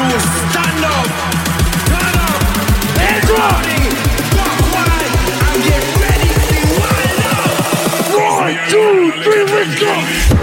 cool, stand up, turn up, hands running, walk wide, and get ready to wild up. 1, 2, 3, let's go.